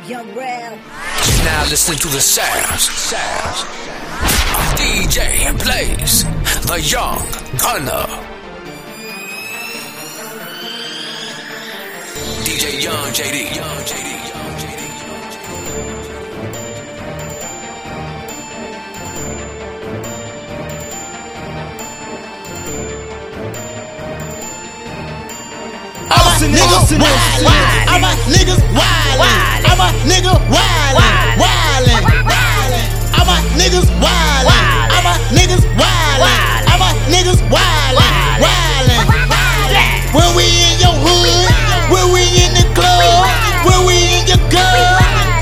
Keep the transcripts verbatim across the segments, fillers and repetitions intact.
Young Rev. Now listen to the sounds, sounds. D J Blaze, the Young Gunner. D J Young J D, Young J D, Young J D. I'm a nigga wildin', I'm a nigga wildin', I'm a nigga wildin', wildin', I'm a niggas wildin', I'm a niggas wildin', I'm a niggas wildin', wildin'. When we in your hood, when we in the club, when we in your gun,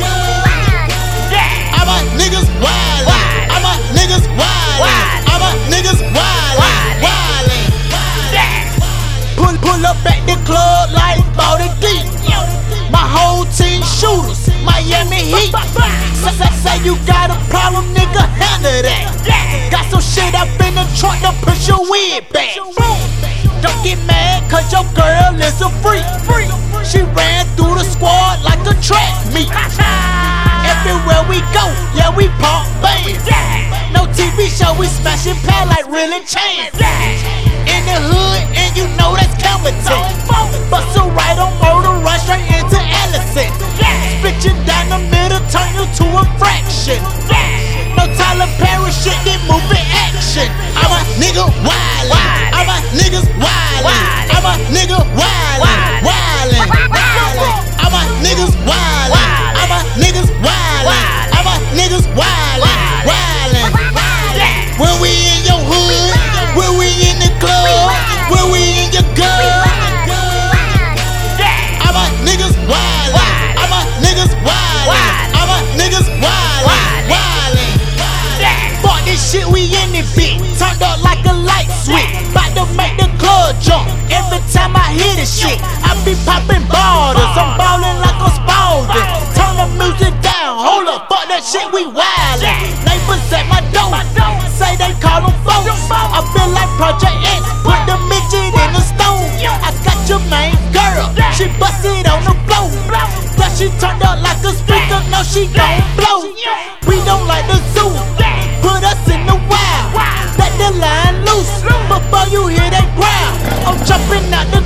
I'm a niggas wildin', I'm a niggas wildin', I'm a niggas wildin', wildin'. Pull, pull up at the club like Bowdy Deep. My whole team shooters, Miami Heat. Say, say, say you got a problem, nigga, handle that. Got some shit up in the trunk to push your wig back. Don't get mad cause your girl is a freak. She ran through the squad like a track meet. Everywhere we go, yeah, we pump bands. No T V show, we smashing pal like Real and Chance. In the hood, and you know that's Camerton. Bust a right on murder, run straight into Allison. Split you down the middle, turn you to a fraction. No Tyler Perry shit, then move in action. I'm a nigga wildin', I'm a niggas wildin', I'm a nigga wildin', wildin'. I'm a niggas wildin', I'm a niggas wildin', I'm a niggas wildin', wildin'. When we in your hood, when we in the club, when we in your gun, I'm a niggas wildin', I'm a niggas wildin', I'm a niggas wildin', wildin'. Fuck this shit, we in it bit, turned up like a light switch, bout to make the club jump. Every time I hear this shit, I be popping bottles, I'm ballin' like a Spalding. Turn the music down, hold up, fuck that shit, we wildin'. Neighbors at my door, say they call them folks. I feel like Project X, put the midget in the stove. I got your main girl, she busted on the floor. Plus she turned up like a speaker, now she gon' blow. We don't like the zoo, put us in the wild. Let the line loose, before you hear that growl. I'm jumping out the